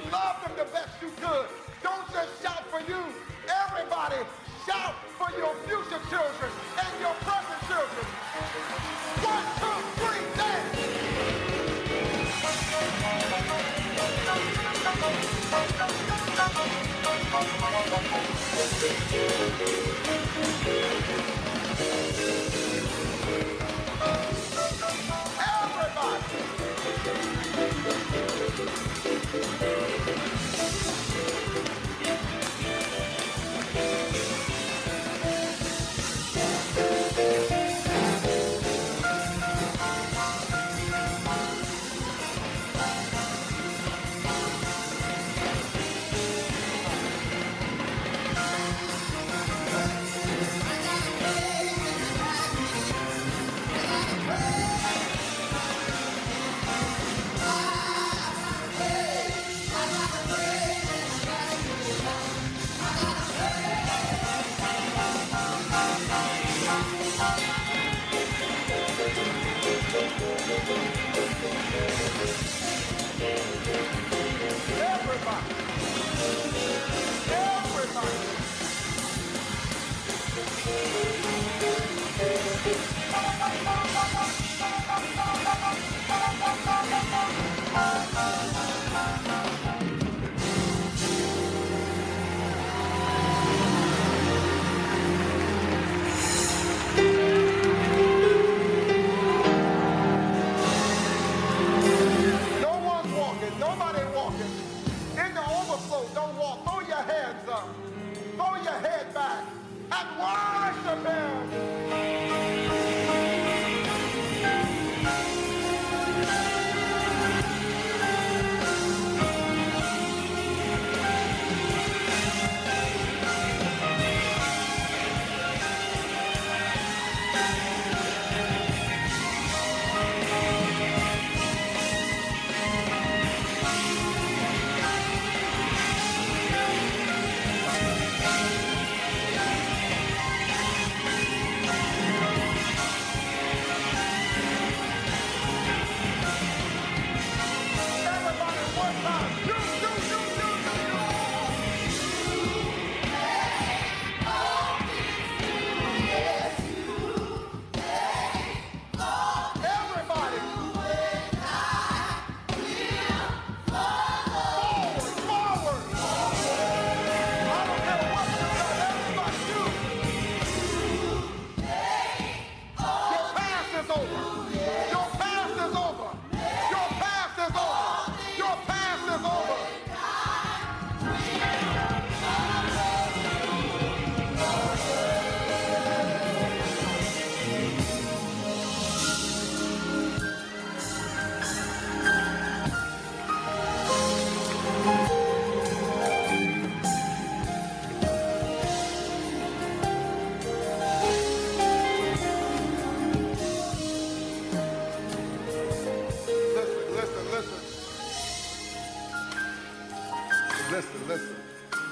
love them the best you could. Don't just shout for you. Everybody shout for your future children and your present children. 1, 2, 3, dance. Nobody walking. In the overflow, don't walk. Throw your hands up. Throw your head back. And worship Him. Listen.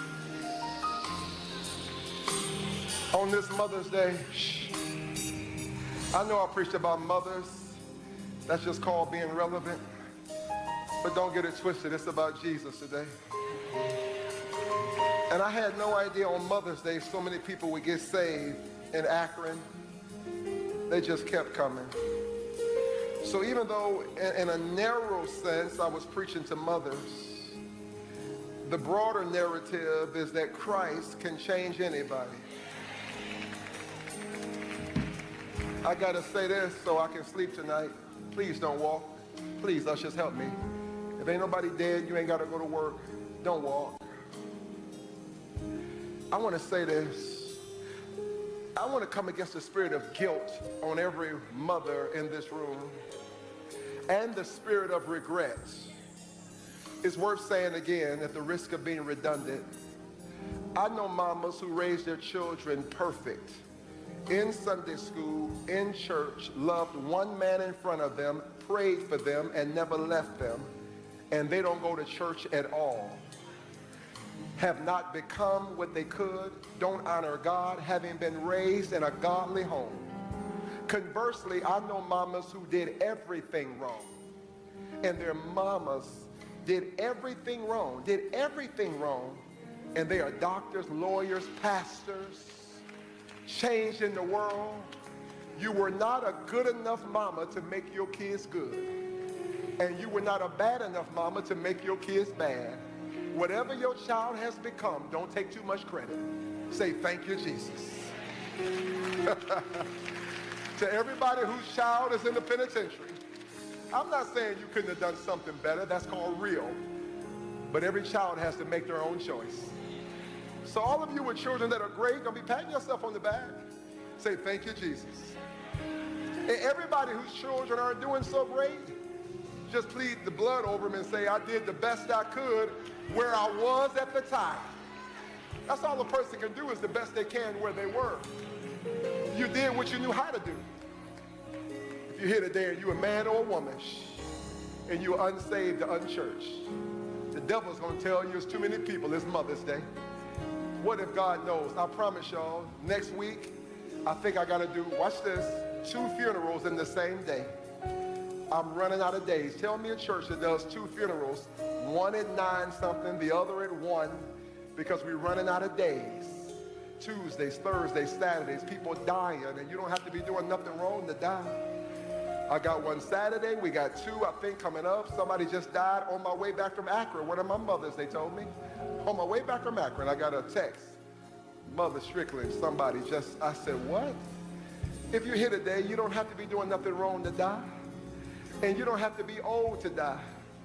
On this Mother's Day, I know I preached about mothers. That's just called being relevant. But don't get it twisted. It's about Jesus today. And I had no idea on Mother's Day so many people would get saved in Akron. They just kept coming. So even though in a narrow sense I was preaching to mothers, the broader narrative is that Christ can change anybody. I gotta say this so I can sleep tonight. Please don't walk. Please, ushers, help me. If ain't nobody dead, you ain't gotta go to work. Don't walk. I wanna say this. I wanna come against the spirit of guilt on every mother in this room and the spirit of regret. It's worth saying again at the risk of being redundant. I know mamas who raised their children perfect. In Sunday school, in church, loved one man in front of them, prayed for them, and never left them. And they don't go to church at all. Have not become what they could, don't honor God, having been raised in a godly home. Conversely, I know mamas who did everything wrong. And their mamas did everything wrong, and they are doctors, lawyers, pastors, changing the world. You were not a good enough mama to make your kids good, and you were not a bad enough mama to make your kids bad. Whatever your child has become, don't take too much credit. Say, thank you, Jesus. To everybody whose child is in the penitentiary, I'm not saying you couldn't have done something better. That's called real. But every child has to make their own choice. So all of you with children that are great, don't be patting yourself on the back. Say, thank you, Jesus. And everybody whose children aren't doing so great, just plead the blood over them and say, I did the best I could where I was at the time. That's all a person can do, is the best they can where they were. You did what you knew how to do. If you're here today and you're a man or a woman and you're unsaved or unchurched, the devil's going to tell you it's too many people. It's Mother's Day. What if God knows? I promise y'all, next week, I think I got to do, watch this, 2 funerals in the same day. I'm running out of days. Tell me a church that does 2 funerals, one at 9 something, the other at 1, because we're running out of days. Tuesdays, Thursdays, Saturdays, people dying, and you don't have to be doing nothing wrong to die. I got one Saturday. We got 2, I think, coming up. Somebody just died on my way back from Akron. One of my mothers, they told me. On my way back from Akron, I got a text. Mother Strickland, somebody just, I said, what? If you're here today, you don't have to be doing nothing wrong to die. And you don't have to be old to die.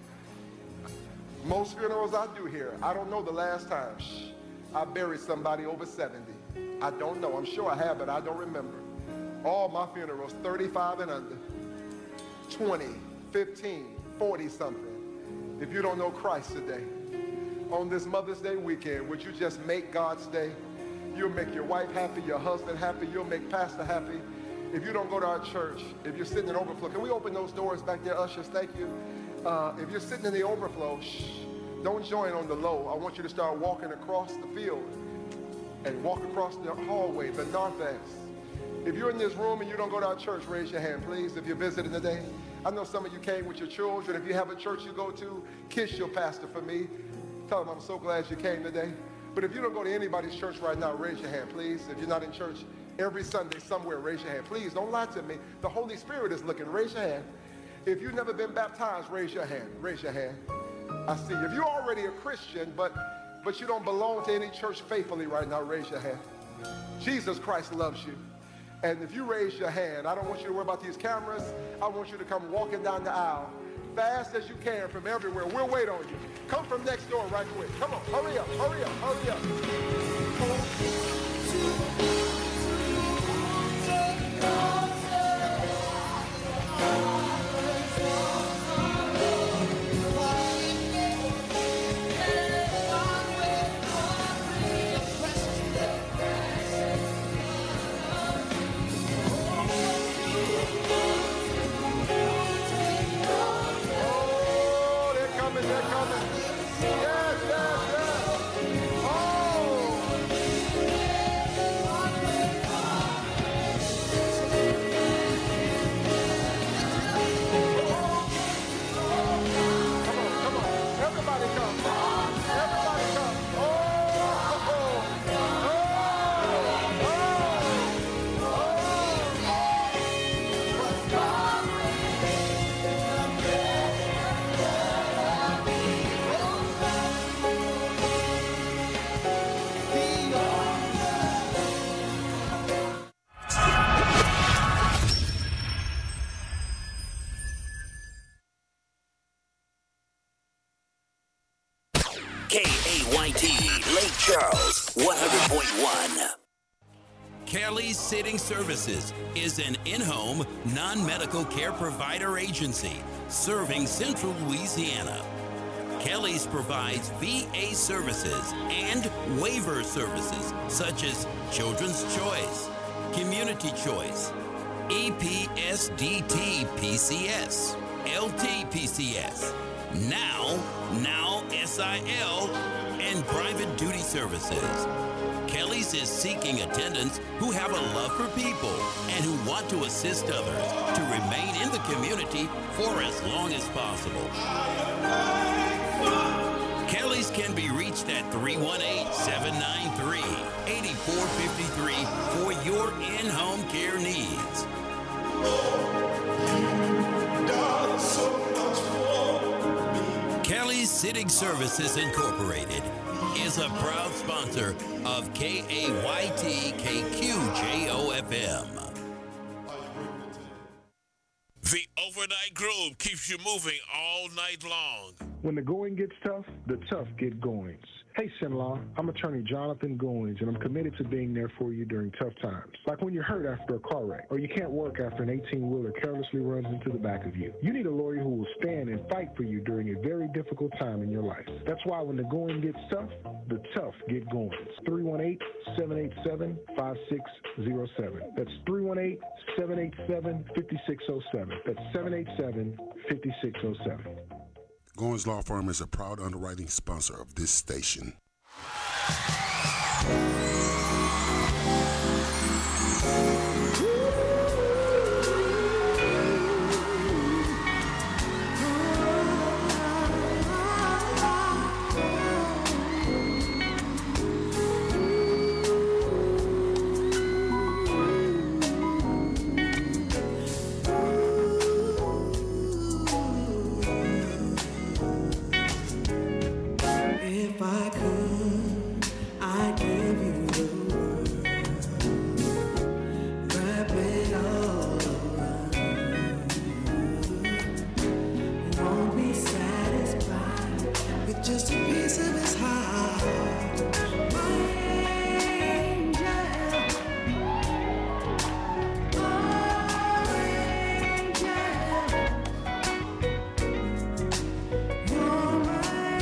Most funerals I do here, I don't know the last time I buried somebody over 70. I don't know. I'm sure I have, but I don't remember. All my funerals, 35 and under, 20, 15, 40 something. If you don't know Christ today, on this Mother's Day weekend, would you just make God's day? You'll make your wife happy, your husband happy, you'll make pastor happy. If you don't go to our church, if you're sitting in overflow, can we open those doors back there, ushers? Thank you. If you're sitting in the overflow, don't join on the low. I want you to start walking across the field and walk across the hallway, the narthex. If you're in this room and you don't go to our church, raise your hand, please, if you're visiting today. I know some of you came with your children. If you have a church you go to, kiss your pastor for me. Tell them I'm so glad you came today. But if you don't go to anybody's church right now, raise your hand, please. If you're not in church every Sunday somewhere, raise your hand. Please, don't lie to me. The Holy Spirit is looking. Raise your hand. If you've never been baptized, raise your hand. Raise your hand. I see you. If you're already a Christian, but you don't belong to any church faithfully right now, raise your hand. Jesus Christ loves you. And if you raise your hand, I don't want you to worry about these cameras. I want you to come walking down the aisle fast as you can from everywhere. We'll wait on you. Come from next door right quick. Come on, hurry up, hurry up, hurry up. KAYT, Lake Charles, 100.1. Kelly's Sitting Services is an in-home, non-medical care provider agency serving Central Louisiana. Kelly's provides VA services and waiver services such as Children's Choice, Community Choice, EPSDT PCS, LT-PCS, Now SIL, and private duty services. Kelly's is seeking attendants who have a love for people and who want to assist others to remain in the community for as long as possible. can be reached at 318-793-8453 for your in-home care needs. Kelly's Sitting Services Incorporated is a proud sponsor of KAYT KQJOFM. The Overnight Groove keeps you moving all night long. When the going gets tough, the tough get goings. Hey, Sinlaw, I'm attorney Jonathan Goings, and I'm committed to being there for you during tough times. Like when you're hurt after a car wreck, or you can't work after an 18-wheeler carelessly runs into the back of you. You need a lawyer who will stand and fight for you during a very difficult time in your life. That's why when the going gets tough, the tough get goings. 318-787-5607. That's 318-787-5607. That's 787-5607. Goins Law Firm is a proud underwriting sponsor of this station. If I could, I'd give you the world. Wrap it all around. Won't be satisfied with just a piece of his heart. My angel, oh angel, you're my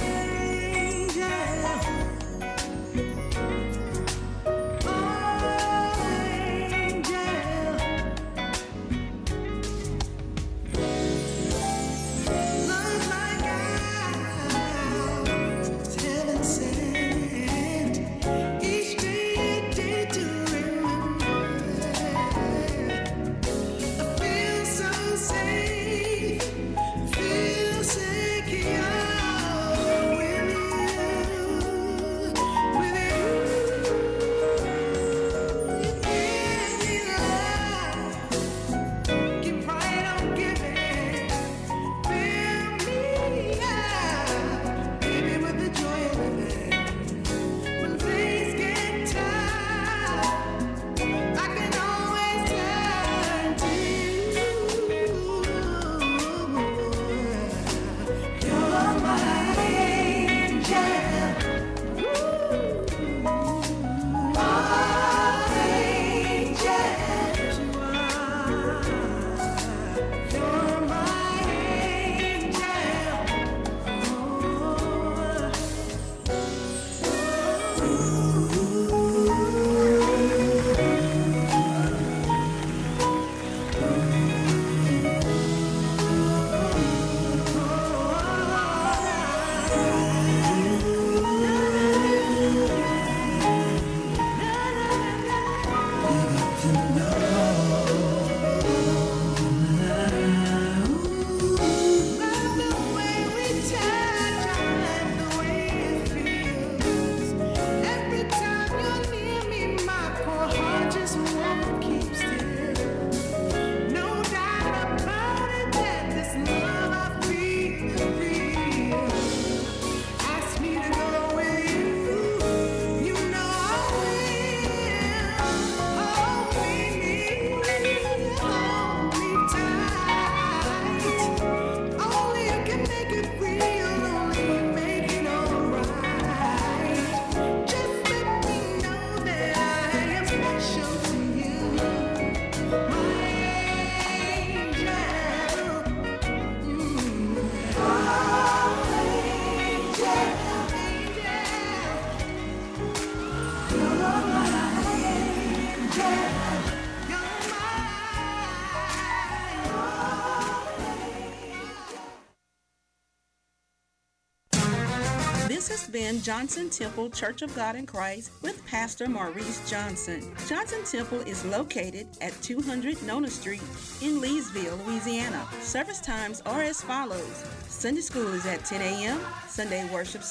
This has been Johnson Temple Church of God in Christ with Pastor Maurice Johnson. Johnson Temple is located at 200 Nona Street in Leesville, Louisiana. Service times are as follows. Sunday school is at 10 a.m., Sunday worship